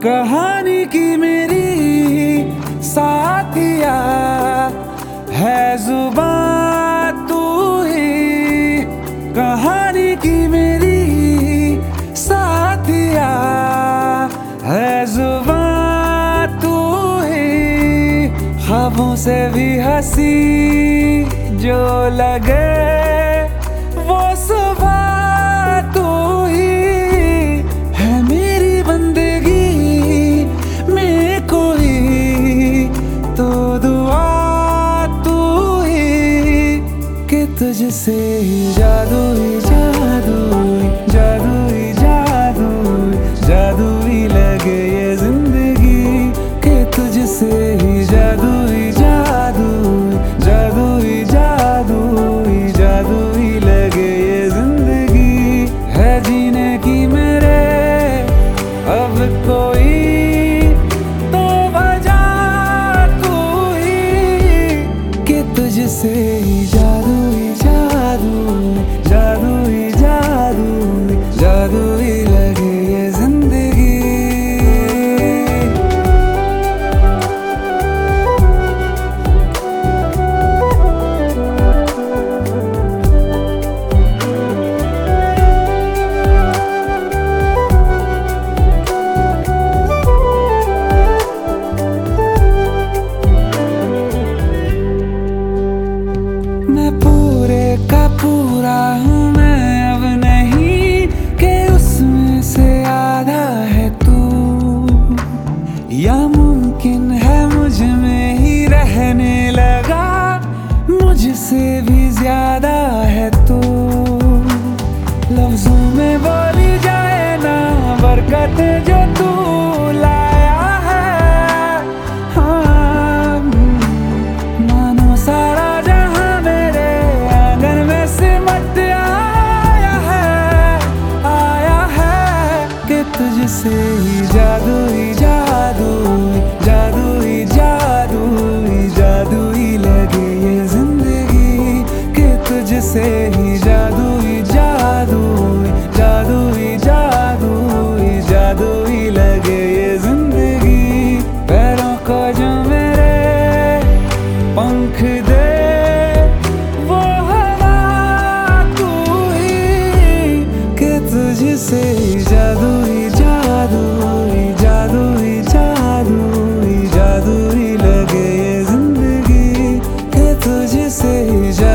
कहानी की मेरी साथिया है जुबान तू ही। कहानी की मेरी साथिया है जुबान तू ही। ख्वाबों से भी हंसी जो लगे वो सुबह तू ही है। मेरी बंदगी में कोई तो दुआ तू ही कि तुझसे ही जादू ही जादू जादू ही जादू जादू ही लगे ये जिंदगी कि तुझसे ही जादू ही जादू जादू ही जादू जादू ही लगे ये जिंदगी है जीने की मेरे अब कोई तो वजह तू ही कि तुझसे ही जादू ही जादू जादू ही जादू जादू ही लगे ये जिंदगी। मैं पूरे का पूरा हूँ मैं अब नहीं कि उसमें से आधा है तू। या मुमकिन है मुझ में ही रहने लगा मुझसे भी ज्यादा है तू। लफ्जों में बोली जाए ना बरकत जो तू लाया है। हाँ मानो सारा तुझसे ही जादू ही जादू जादू ही जादू जादू ही लगे ये जिंदगी कि तुझसे ही जादू ही जादू जादू ही जादू जादू ही लगे ये जिंदगी। पैरों को जो मेरे पंख दे वो हवा तू ही कि तुझसे ही जादू ही जादू जादू ही जादू जादू ही लगे ये जिंदगी कि तुझसे ही